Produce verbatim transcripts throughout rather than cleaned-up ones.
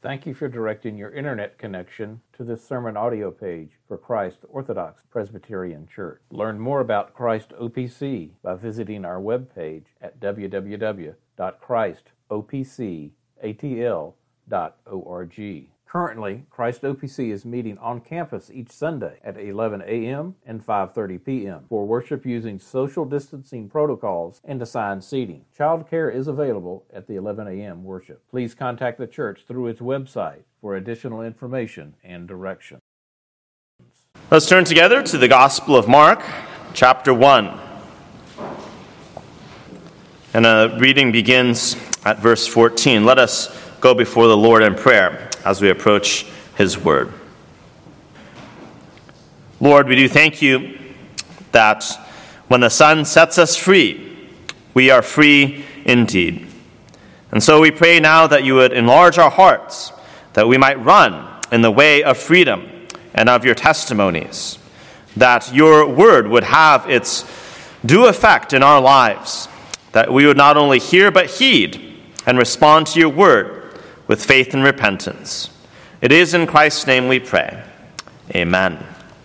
Thank you for directing your internet connection to this sermon audio page for Christ Orthodox Presbyterian Church. Learn more about Christ O P C by visiting our webpage at w w w dot christ o p c a t l dot org. Currently, Christ O P C is meeting on campus each Sunday at eleven a.m. and five thirty p.m. for worship using social distancing protocols and assigned seating. Child care is available at the eleven a.m. worship. Please contact the church through its website for additional information and directions. Let's turn together to the Gospel of Mark, chapter one. And a reading begins at verse fourteen. Let us go before the Lord in prayer as we approach His Word. Lord, we do thank you that when the Son sets us free, we are free indeed. And so we pray now that you would enlarge our hearts, that we might run in the way of freedom and of your testimonies, that your word would have its due effect in our lives, that we would not only hear but heed and respond to your word with faith and repentance. It is in Christ's name we pray. Amen.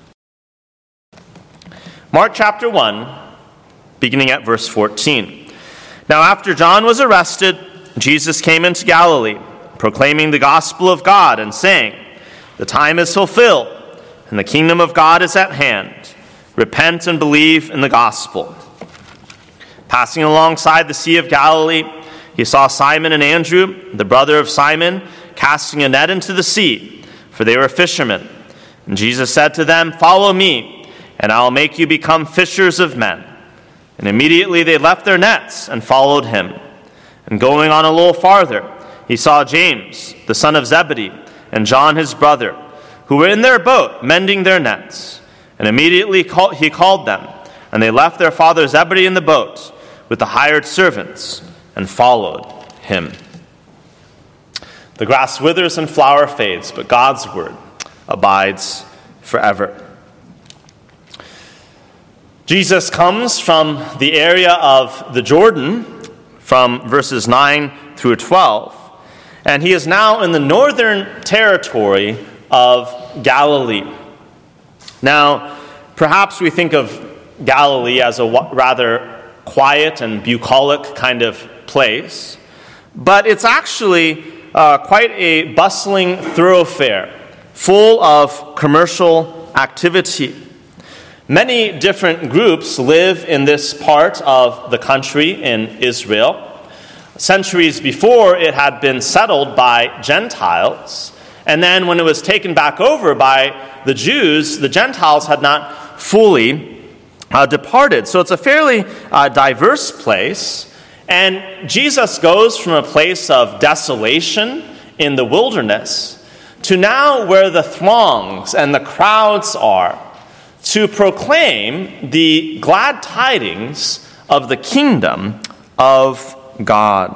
Mark chapter one, beginning at verse fourteen. Now after John was arrested, Jesus came into Galilee, proclaiming the gospel of God and saying, "The time is fulfilled, and the kingdom of God is at hand. Repent and believe in the gospel." Passing alongside the Sea of Galilee, he saw Simon and Andrew, the brother of Simon, casting a net into the sea, for they were fishermen. And Jesus said to them, "Follow me, and I will make you become fishers of men." And immediately they left their nets and followed him. And going on a little farther, he saw James, the son of Zebedee, and John his brother, who were in their boat mending their nets. And immediately he called them, and they left their father Zebedee in the boat with the hired servants and followed him. The grass withers and flower fades, but God's word abides forever. Jesus comes from the area of the Jordan, from verses nine through twelve, and he is now in the northern territory of Galilee. Now, perhaps we think of Galilee as a rather quiet and bucolic kind of place, but it's actually uh, quite a bustling thoroughfare, full of commercial activity. Many different groups live in this part of the country in Israel. Centuries before, it had been settled by Gentiles, and then when it was taken back over by the Jews, the Gentiles had not fully Uh, departed. So it's a fairly uh, diverse place. And Jesus goes from a place of desolation in the wilderness to now where the throngs and the crowds are, to proclaim the glad tidings of the kingdom of God.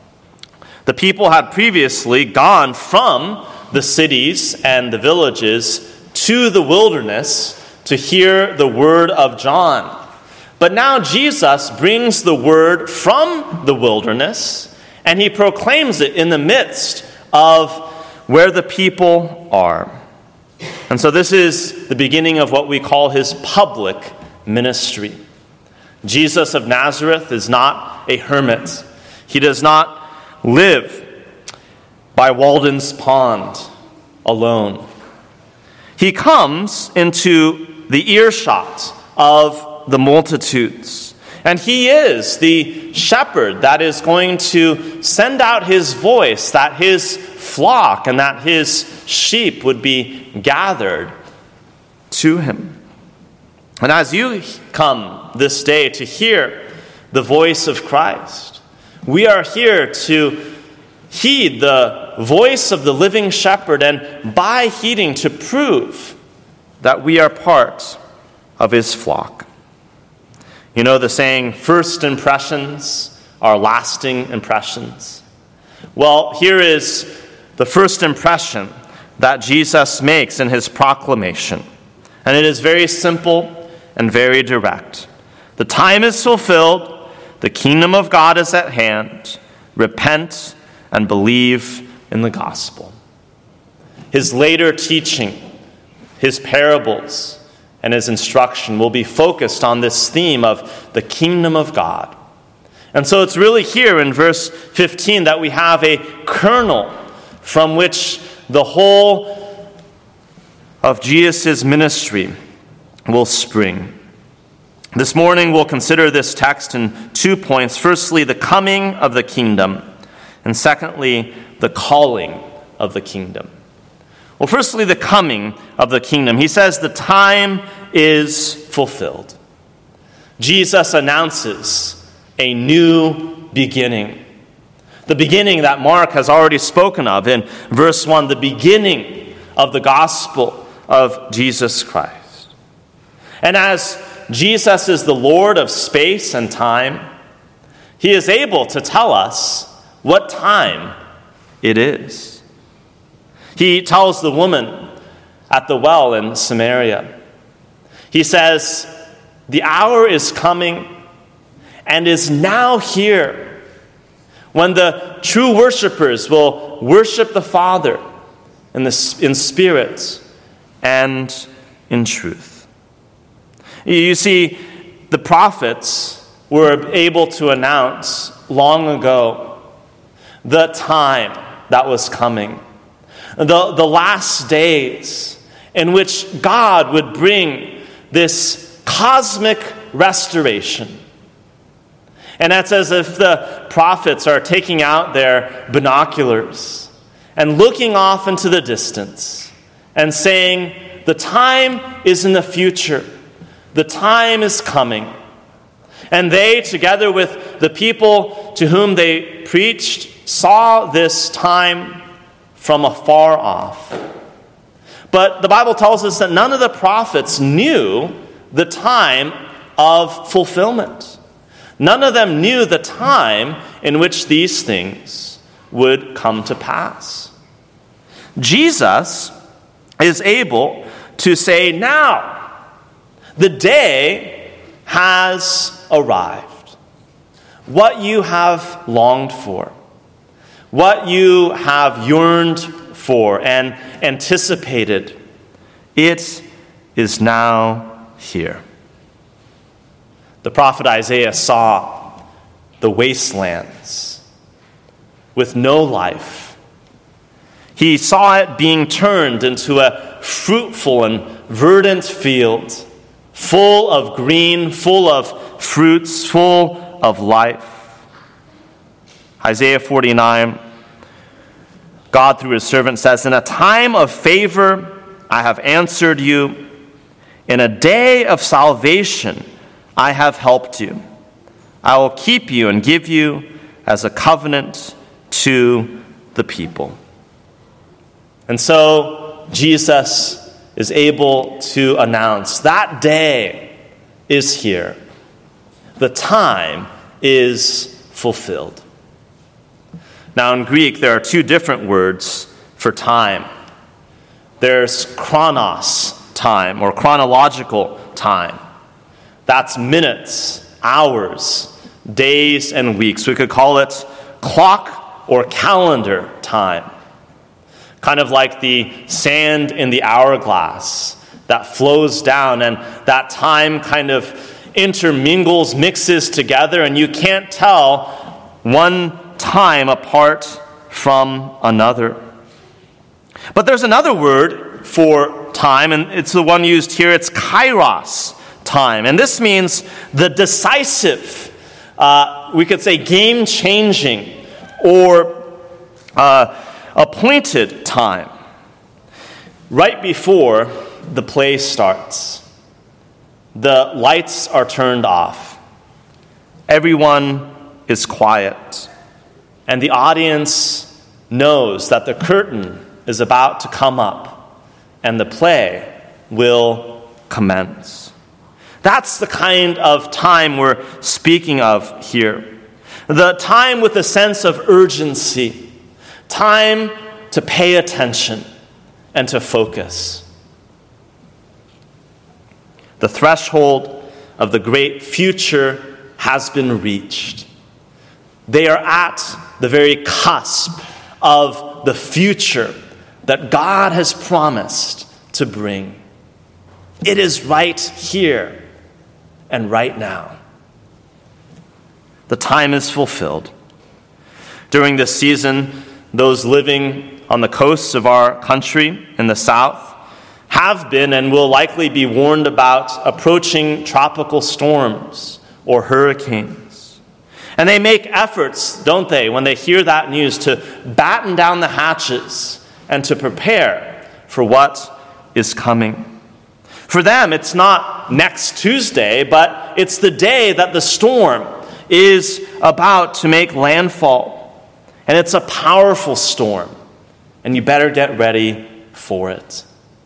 The people had previously gone from the cities and the villages to the wilderness to hear the word of John. But now Jesus brings the word from the wilderness, and he proclaims it in the midst of where the people are. And so this is the beginning of what we call his public ministry. Jesus of Nazareth is not a hermit. He does not live by Walden's Pond alone. He comes into the earshot of the multitudes. And he is the shepherd that is going to send out his voice, that his flock and that his sheep would be gathered to him. And as you come this day to hear the voice of Christ, we are here to heed the voice of the living shepherd, and by heeding to prove that we are part of his flock. You know the saying, first impressions are lasting impressions. Well, here is the first impression that Jesus makes in his proclamation. And it is very simple and very direct. The time is fulfilled, the kingdom of God is at hand. Repent and believe in the gospel. his later teaching, his parables, and his instruction will be focused on this theme of the kingdom of God. And so it's really here in verse fifteen that we have a kernel from which the whole of Jesus' ministry will spring. This morning we'll consider this text in two points. Firstly, the coming of the kingdom, and secondly, the calling of the kingdom. Well, firstly, the coming of the kingdom. He says the time is fulfilled. Jesus announces a new beginning. The beginning that Mark has already spoken of in verse one, the beginning of the gospel of Jesus Christ. And as Jesus is the Lord of space and time, he is able to tell us what time it is. He tells the woman at the well in Samaria, he says, the hour is coming and is now here when the true worshipers will worship the Father in, the, in spirit and in truth. You see, the prophets were able to announce long ago the time that was coming, the, the last days in which God would bring this cosmic restoration. And that's as if the prophets are taking out their binoculars and looking off into the distance and saying, the time is in the future. The time is coming. And they, together with the people to whom they preached, saw this time from afar off. But the Bible tells us that none of the prophets knew the time of fulfillment. None of them knew the time in which these things would come to pass. Jesus is able to say, now, the day has arrived. What you have longed for, what you have yearned for and anticipated, it is now here. The prophet Isaiah saw the wastelands with no life. He saw it being turned into a fruitful and verdant field, full of green, full of fruits, full of life. Isaiah forty-nine, God through his servant says, in a time of favor I have answered you. In a day of salvation I have helped you. I will keep you and give you as a covenant to the people. And so Jesus is able to announce that day is here. The time is fulfilled. Now in Greek, there are two different words for time. There's chronos time, or chronological time. That's minutes, hours, days, and weeks. We could call it clock or calendar time. Kind of like the sand in the hourglass that flows down, and that time kind of intermingles, mixes together, and you can't tell one time apart from another. But there's another word for time, and it's the one used here. It's kairos time. And this means the decisive, uh, we could say game-changing, or uh, appointed time. Right before the play starts, the lights are turned off. Everyone is quiet. And the audience knows that the curtain is about to come up and the play will commence. That's the kind of time we're speaking of here. The time with a sense of urgency. Time to pay attention and to focus. The threshold of the great future has been reached. They are at the very cusp of the future that God has promised to bring. It is right here and right now. The time is fulfilled. During this season, those living on the coasts of our country in the south have been and will likely be warned about approaching tropical storms or hurricanes. And they make efforts, don't they, when they hear that news, to batten down the hatches and to prepare for what is coming. For them, it's not next Tuesday, but it's the day that the storm is about to make landfall. And it's a powerful storm, and you better get ready for it.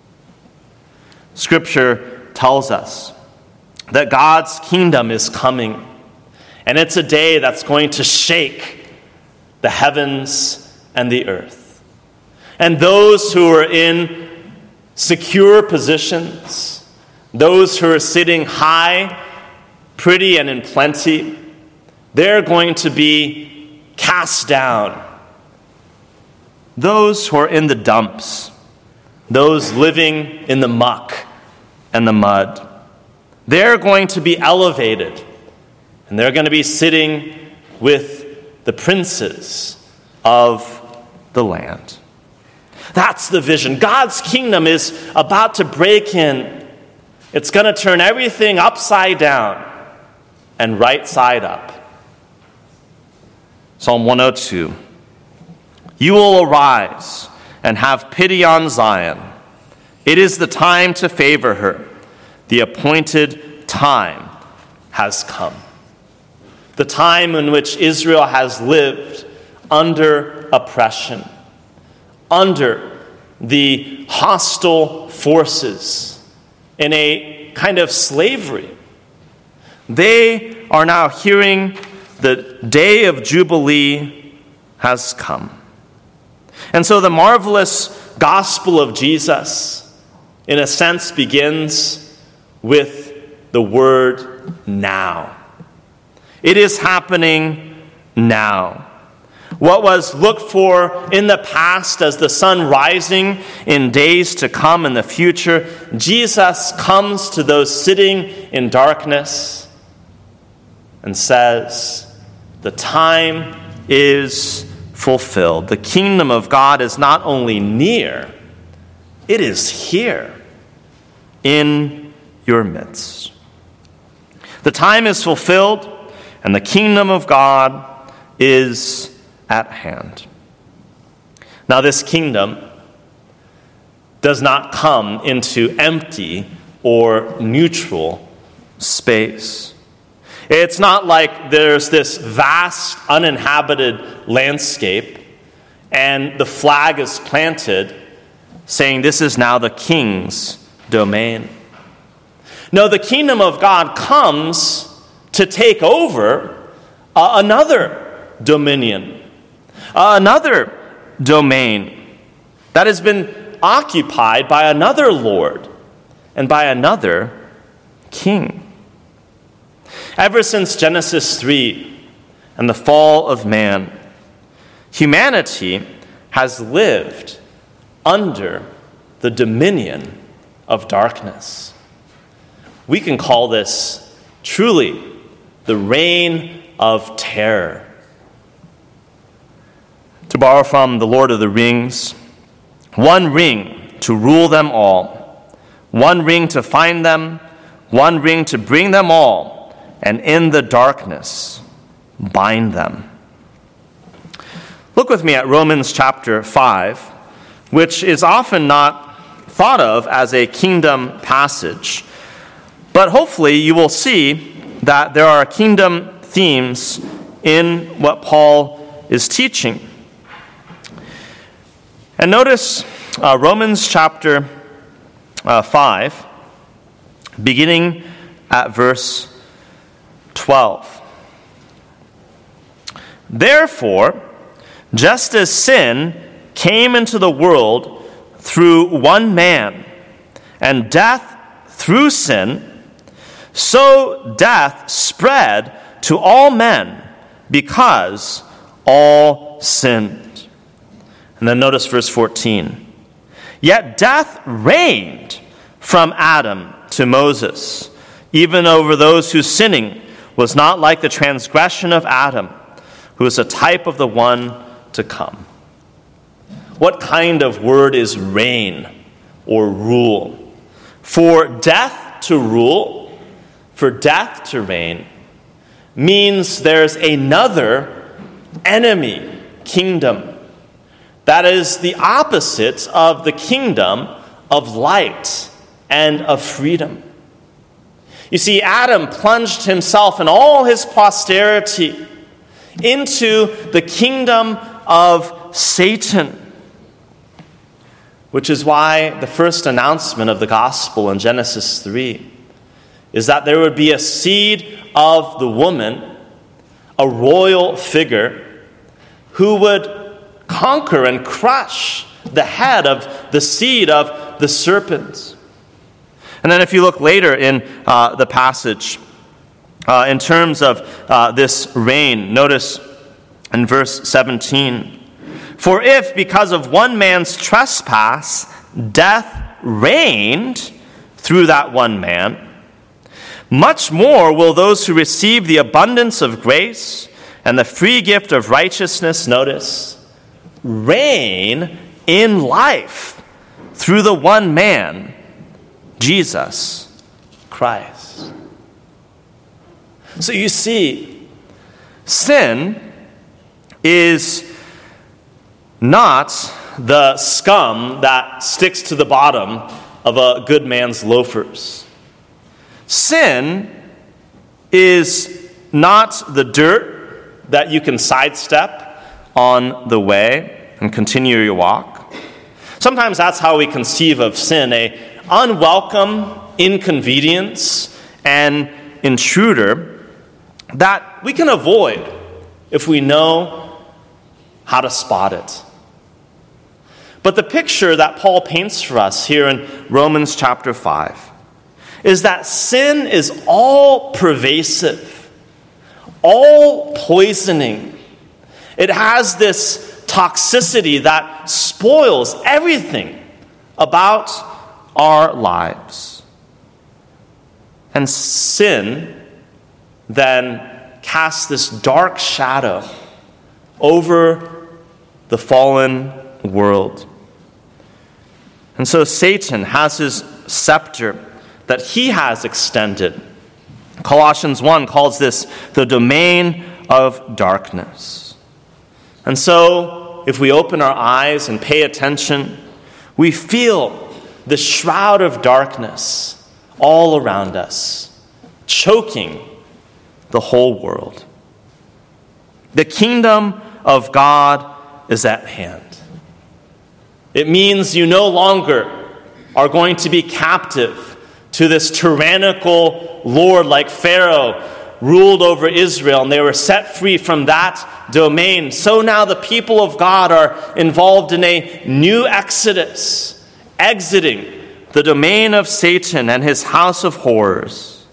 Scripture tells us that God's kingdom is coming, and it's a day that's going to shake the heavens and the earth. And those who are in secure positions, those who are sitting high, pretty, and in plenty, they're going to be cast down. Those who are in the dumps, those living in the muck and the mud, they're going to be elevated, and they're going to be sitting with the princes of the land. That's the vision. God's kingdom is about to break in. It's going to turn everything upside down and right side up. Psalm one oh two. You will arise and have pity on Zion. It is the time to favor her. The appointed time has come. The time in which Israel has lived under oppression, under the hostile forces, in a kind of slavery. They are now hearing the day of Jubilee has come. And so the marvelous gospel of Jesus, in a sense, begins with the word now. It is happening now. What was looked for in the past as the sun rising in days to come in the future, Jesus comes to those sitting in darkness and says, the time is fulfilled. The kingdom of God is not only near, it is here in your midst. The time is fulfilled, and the kingdom of God is at hand. Now, this kingdom does not come into empty or neutral space. It's not like there's this vast uninhabited landscape and the flag is planted saying this is now the king's domain. No, the kingdom of God comes to take over uh, another dominion, uh, another domain that has been occupied by another Lord and by another king. Ever since Genesis three and the fall of man, humanity has lived under the dominion of darkness. We can call this truly the reign of terror. To borrow from the Lord of the Rings, one ring to rule them all, one ring to find them, one ring to bring them all, and in the darkness bind them. Look with me at Romans chapter five, which is often not thought of as a kingdom passage. But hopefully you will see that there are kingdom themes in what Paul is teaching. And notice uh, Romans chapter uh, five, beginning at verse twelve. Therefore, just as sin came into the world through one man, and death through sin, so death spread to all men because all sinned. And then notice verse fourteen. Yet death reigned from Adam to Moses, even over those whose sinning was not like the transgression of Adam, who is a type of the one to come. What kind of word is reign or rule? For death to rule, for death to reign, means there's another enemy kingdom that is the opposite of the kingdom of light and of freedom. You see, Adam plunged himself and all his posterity into the kingdom of Satan, which is why the first announcement of the gospel in Genesis three is that there would be a seed of the woman, a royal figure, who would conquer and crush the head of the seed of the serpent. And then if you look later in uh, the passage, uh, in terms of uh, this reign, notice in verse seventeen, for if because of one man's trespass, death reigned through that one man, much more will those who receive the abundance of grace and the free gift of righteousness, notice, reign in life through the one man, Jesus Christ. So you see, sin is not the scum that sticks to the bottom of a good man's loafers. Sin is not the dirt that you can sidestep on the way and continue your walk. Sometimes that's how we conceive of sin, a unwelcome inconvenience and intruder that we can avoid if we know how to spot it. But the picture that Paul paints for us here in Romans chapter five is that sin is all pervasive, all poisoning. It has this toxicity that spoils everything about our lives. And sin then casts this dark shadow over the fallen world. And so Satan has his scepter that he has extended. Colossians one calls this the domain of darkness. And so, if we open our eyes and pay attention, we feel the shroud of darkness all around us, choking the whole world. The kingdom of God is at hand. It means you no longer are going to be captive to this tyrannical lord like Pharaoh ruled over Israel, and they were set free from that domain. So now the people of God are involved in a new exodus, exiting the domain of Satan and his house of horrors.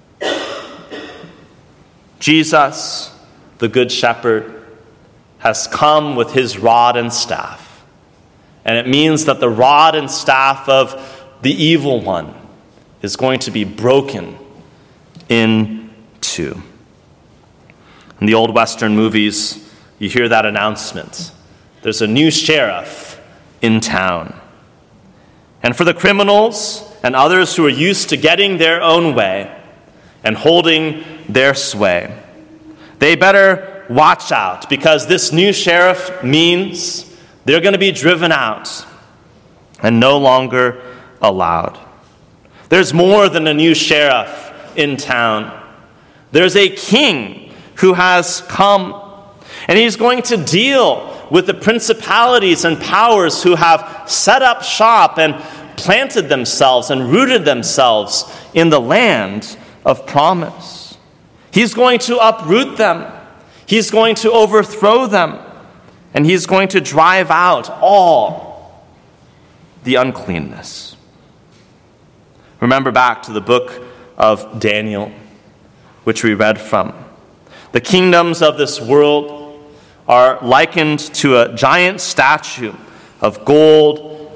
Jesus, the Good Shepherd, has come with his rod and staff. And it means that the rod and staff of the evil one is going to be broken in two. In the old Western movies, you hear that announcement. There's a new sheriff in town. And for the criminals and others who are used to getting their own way and holding their sway, they better watch out, because this new sheriff means they're going to be driven out and no longer allowed. There's more than a new sheriff in town. There's a king who has come, and he's going to deal with the principalities and powers who have set up shop and planted themselves and rooted themselves in the land of promise. He's going to uproot them. He's going to overthrow them. And he's going to drive out all the uncleanness. Remember back to the book of Daniel, which we read from. The kingdoms of this world are likened to a giant statue of gold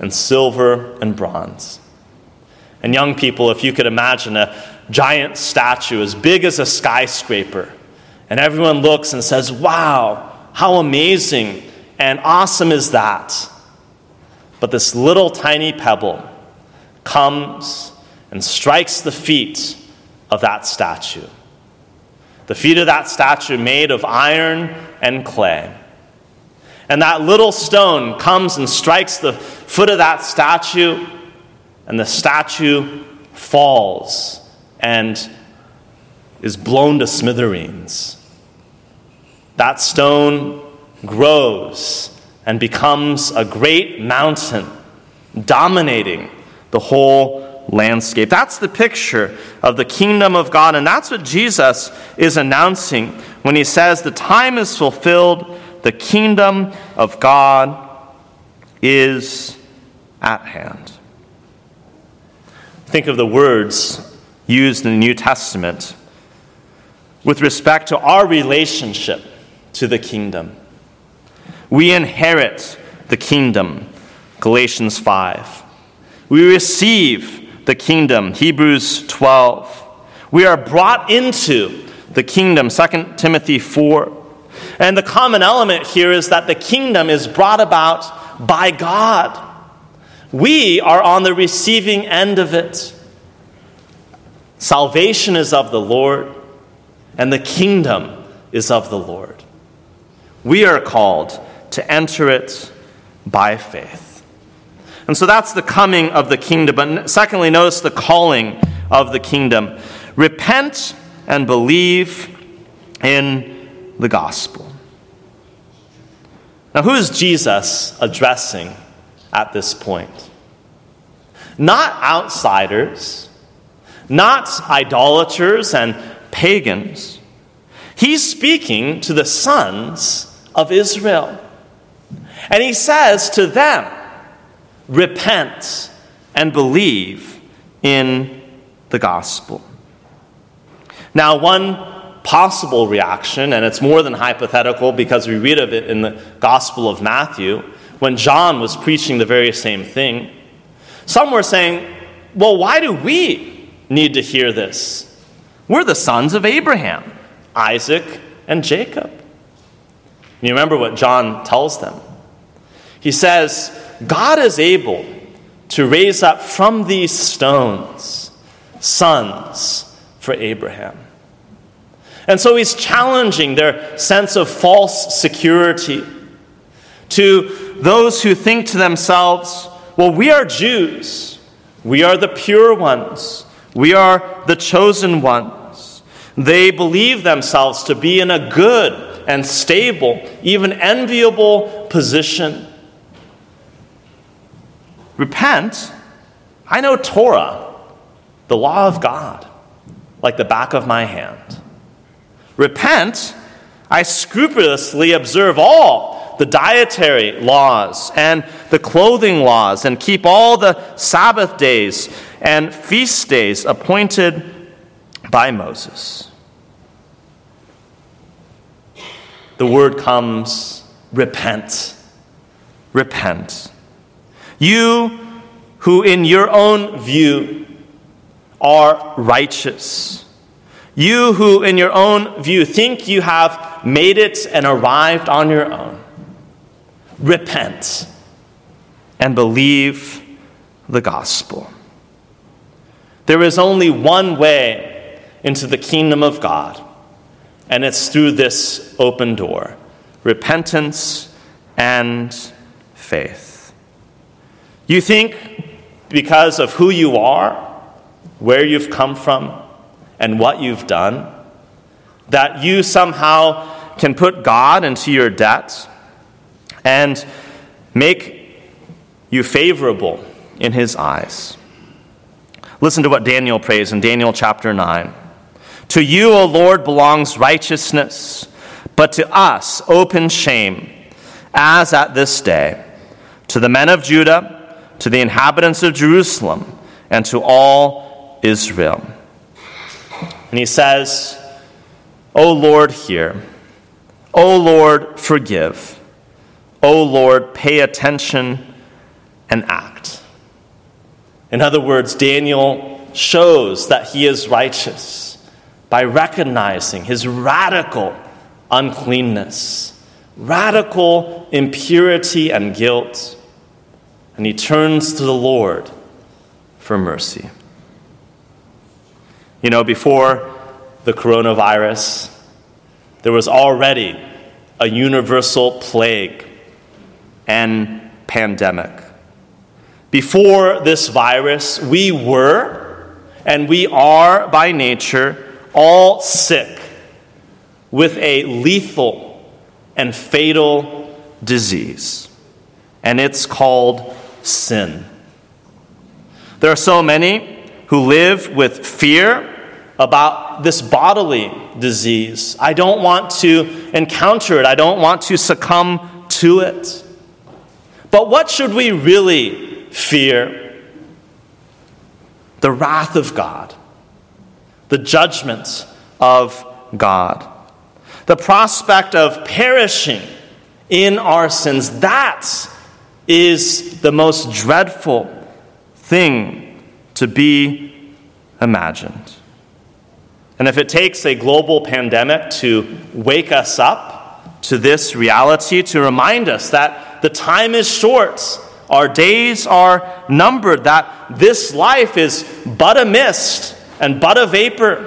and silver and bronze. And young people, if you could imagine a giant statue as big as a skyscraper, and everyone looks and says, wow, how amazing and awesome is that? But this little tiny pebble comes and strikes the feet of that statue. The feet of that statue made of iron and clay. And that little stone comes and strikes the foot of that statue, and the statue falls and is blown to smithereens. That stone grows and becomes a great mountain, dominating the whole landscape. That's the picture of the kingdom of God, and that's what Jesus is announcing when he says the time is fulfilled, the kingdom of God is at hand. Think of the words used in the New Testament with respect to our relationship to the kingdom. We inherit the kingdom, Galatians five. We receive the kingdom, Hebrews twelve. We are brought into the kingdom, Second Timothy four. And the common element here is that the kingdom is brought about by God. We are on the receiving end of it. Salvation is of the Lord, and the kingdom is of the Lord. We are called to enter it by faith. And so that's the coming of the kingdom. But secondly, notice the calling of the kingdom. Repent and believe in the gospel. Now, who is Jesus addressing at this point? Not outsiders, not idolaters and pagans. He's speaking to the sons of Israel. And he says to them, repent and believe in the gospel. Now, one possible reaction, and it's more than hypothetical because we read of it in the Gospel of Matthew, when John was preaching the very same thing, some were saying, well, why do we need to hear this? We're the sons of Abraham, Isaac, and Jacob. And you remember what John tells them. He says, God is able to raise up from these stones sons for Abraham. And so he's challenging their sense of false security to those who think to themselves, well, we are Jews. We are the pure ones. We are the chosen ones. They believe themselves to be in a good and stable, even enviable position. Repent. I know Torah, the law of God, like the back of my hand. Repent. I scrupulously observe all the dietary laws and the clothing laws and keep all the Sabbath days and feast days appointed by Moses. The word comes, repent. Repent. You who in your own view are righteous. You who in your own view think you have made it and arrived on your own. Repent and believe the gospel. There is only one way into the kingdom of God, and it's through this open door: repentance and faith. You think because of who you are, where you've come from, and what you've done, that you somehow can put God into your debt and make you favorable in his eyes. Listen to what Daniel prays in Daniel chapter nine. To you, O Lord, belongs righteousness, but to us open shame, as at this day, to the men of Judah, to the inhabitants of Jerusalem, and to all Israel. And he says, O Lord, hear. O Lord, forgive. O Lord, pay attention and act. In other words, Daniel shows that he is righteous by recognizing his radical uncleanness, radical impurity and guilt, and he turns to the Lord for mercy. You know, before the coronavirus, there was already a universal plague and pandemic. Before this virus, we were, and we are by nature, all sick with a lethal and fatal disease. And it's called sin. There are so many who live with fear about this bodily disease. I don't want to encounter it. I don't want to succumb to it. But what should we really fear? The wrath of God, the judgment of God, the prospect of perishing in our sins. That is the most dreadful thing to be imagined. And if it takes a global pandemic to wake us up to this reality, to remind us that the time is short, our days are numbered, that this life is but a mist and but a vapor,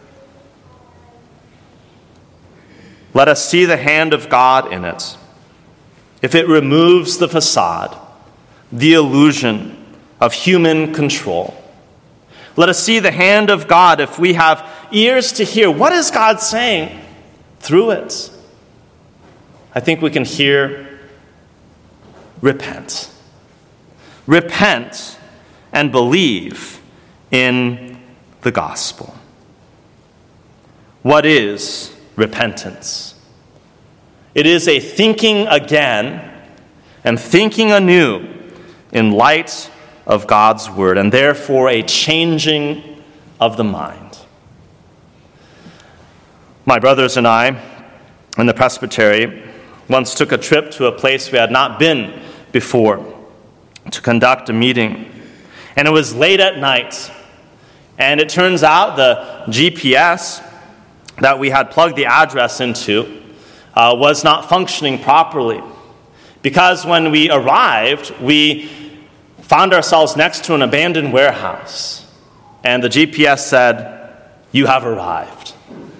let us see the hand of God in it. If it removes the facade, the illusion of human control, let us see the hand of God if we have ears to hear. What is God saying through it? I think we can hear, repent. Repent and believe in the gospel. What is repentance? It is a thinking again and thinking anew in light of God's word, and therefore a changing of the mind. My brothers and I in the presbytery once took a trip to a place we had not been before to conduct a meeting. And it was late at night. And it turns out the G P S that we had plugged the address into uh, was not functioning properly. Because when we arrived, we found ourselves next to an abandoned warehouse. And the G P S said, "You have arrived."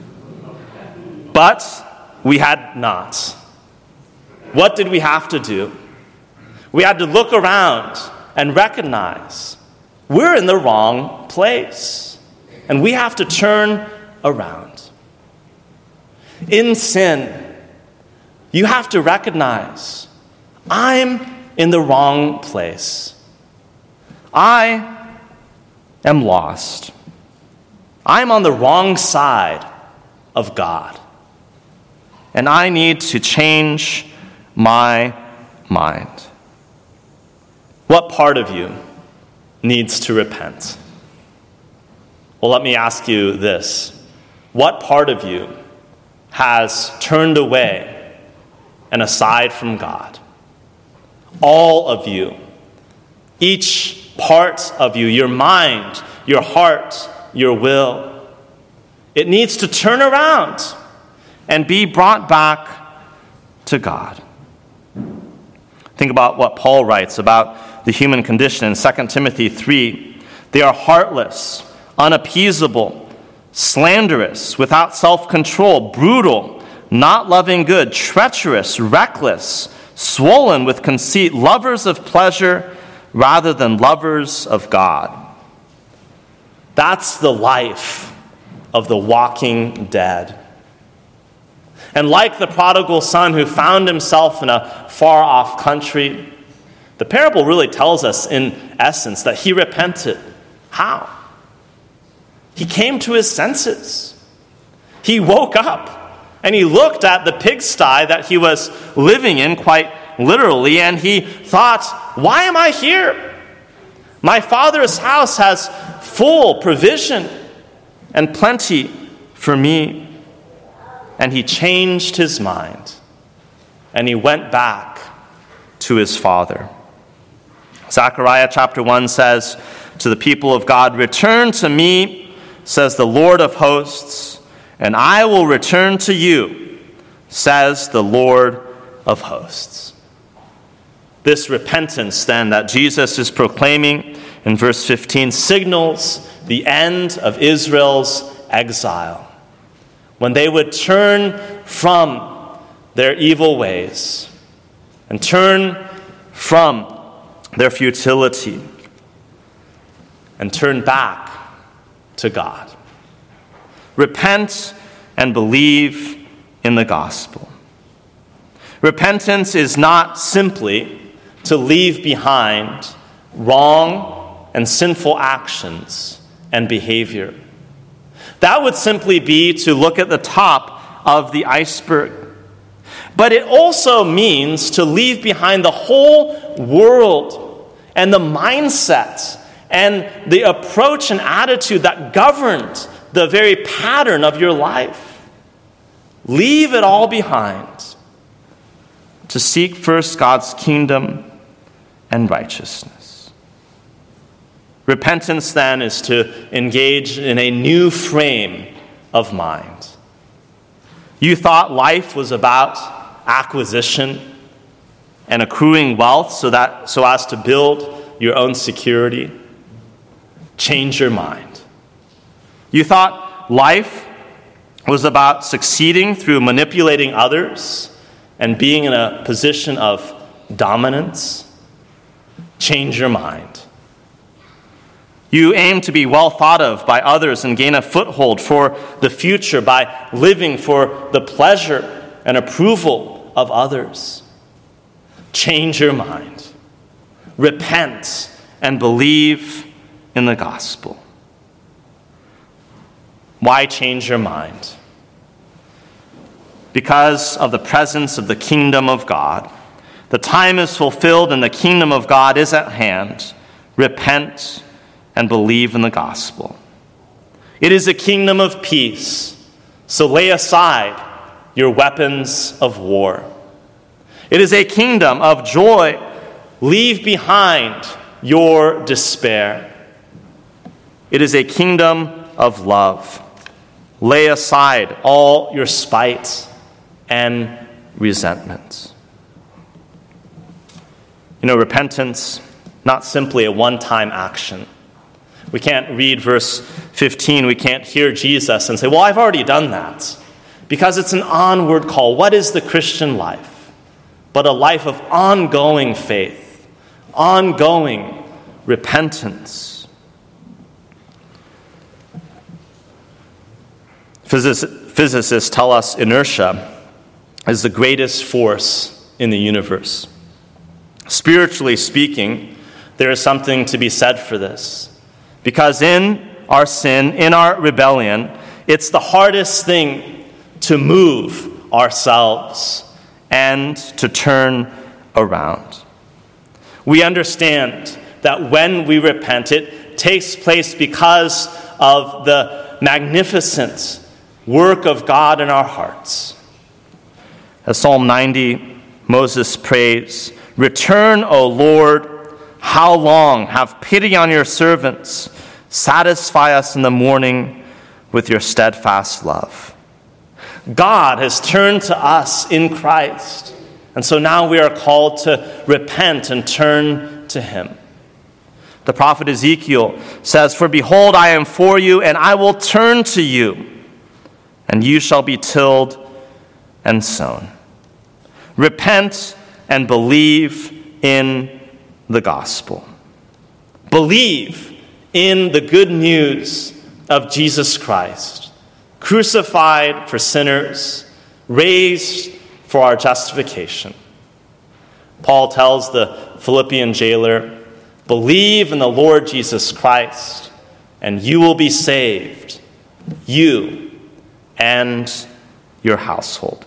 But we had not. What did we have to do? We had to look around and recognize we're in the wrong place. And we have to turn around. In sin, you have to recognize I'm in the wrong place. I am lost. I'm on the wrong side of God. And I need to change my mind. What part of you needs to repent? Well, let me ask you this. What part of you has turned away and aside from God? All of you. Each part of you, your mind, your heart, your will. It needs to turn around and be brought back to God. Think about what Paul writes about the human condition in Second Timothy three. They are heartless, unappeasable, slanderous, without self-control, brutal, not loving good, treacherous, reckless, swollen with conceit, lovers of pleasure rather than lovers of God. That's the life of the walking dead. And like the prodigal son who found himself in a far-off country, the parable really tells us in essence that he repented. How? He came to his senses. He woke up and he looked at the pigsty that he was living in quite literally, and he thought, why am I here? My father's house has full provision and plenty for me. And he changed his mind, and he went back to his father. Zechariah chapter one says to the people of God, "Return to me, says the Lord of hosts, and I will return to you, says the Lord of hosts." This repentance, then, that Jesus is proclaiming in verse fifteen signals the end of Israel's exile, when they would turn from their evil ways and turn from their futility and turn back to God. Repent and believe in the gospel. Repentance is not simply to leave behind wrong and sinful actions and behavior. That would simply be to look at the top of the iceberg. But it also means to leave behind the whole world and the mindset and the approach and attitude that governed the very pattern of your life. Leave it all behind to seek first God's kingdom and righteousness. Repentance, then, is to engage in a new frame of mind. You thought life was about acquisition and accruing wealth so that so as to build your own security. Change your mind. You thought life was about succeeding through manipulating others and being in a position of dominance. Change your mind. You aim to be well thought of by others and gain a foothold for the future by living for the pleasure and approval of others. Change your mind. Repent and believe in the gospel. Why change your mind? Because of the presence of the kingdom of God. The time is fulfilled and the kingdom of God is at hand. Repent and believe in the gospel. It is a kingdom of peace, so lay aside your weapons of war. It is a kingdom of joy. Leave behind your despair. It is a kingdom of love. Lay aside all your spite and resentment. You know, repentance, not simply a one-time action. We can't read verse fifteen. We can't hear Jesus and say, well, I've already done that. Because it's an onward call. What is the Christian life? But a life of ongoing faith, ongoing repentance. Physic- physicists tell us inertia is the greatest force in the universe. Spiritually speaking, there is something to be said for this. Because in our sin, in our rebellion, it's the hardest thing to move ourselves and to turn around. We understand that when we repent, it takes place because of the magnificent work of God in our hearts. As Psalm ninety, Moses prays, "Return, O Lord, how long? Have pity on your servants. Satisfy us in the morning with your steadfast love." God has turned to us in Christ, and so now we are called to repent and turn to him. The prophet Ezekiel says, "For behold, I am for you, and I will turn to you, and you shall be tilled and sown." Repent and believe in the gospel. Believe in the good news of Jesus Christ, crucified for sinners, raised for our justification. Paul tells the Philippian jailer, "Believe in the Lord Jesus Christ, and you will be saved, you and your household."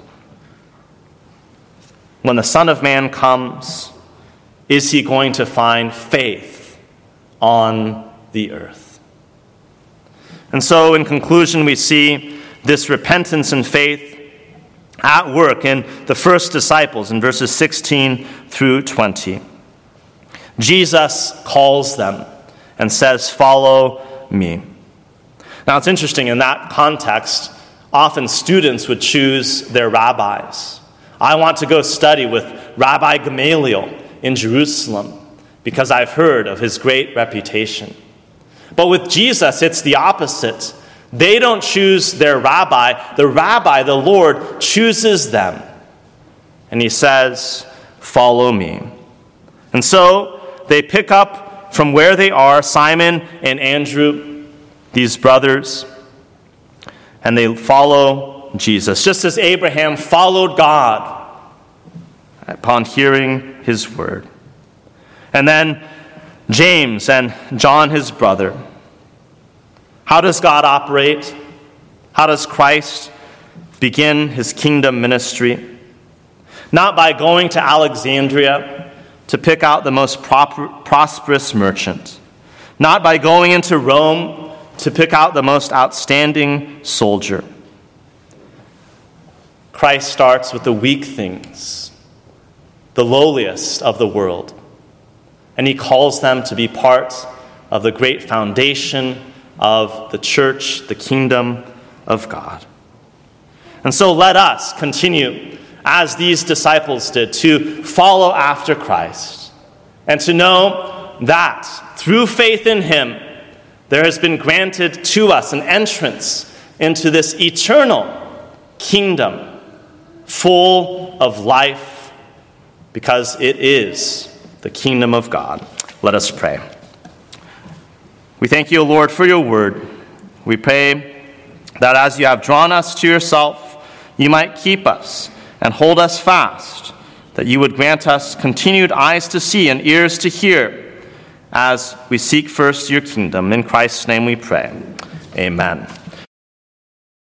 When the Son of Man comes, is he going to find faith on the earth? And so, in conclusion, we see this repentance and faith at work in the first disciples in verses sixteen through twenty. Jesus calls them and says, "Follow me." Now it's interesting, in that context, often students would choose their rabbis. I want to go study with Rabbi Gamaliel in Jerusalem because I've heard of his great reputation. But with Jesus, it's the opposite. They don't choose their rabbi. The rabbi, the Lord, chooses them. And he says, "Follow me." And so they pick up from where they are, Simon and Andrew, these brothers, and they follow Jesus, just as Abraham followed God upon hearing his word. And then James and John, his brother. How does God operate? How does Christ begin his kingdom ministry? Not by going to Alexandria to pick out the most proper, prosperous merchant. Not by going into Rome to pick out the most outstanding soldier. Christ starts with the weak things, the lowliest of the world, and he calls them to be part of the great foundation of the church, the kingdom of God. And so let us continue, as these disciples did, to follow after Christ and to know that through faith in him, there has been granted to us an entrance into this eternal kingdom full of life, because it is the kingdom of God. Let us pray. We thank you, O Lord, for your word. We pray that as you have drawn us to yourself, you might keep us and hold us fast, that you would grant us continued eyes to see and ears to hear as we seek first your kingdom. In Christ's name we pray. Amen.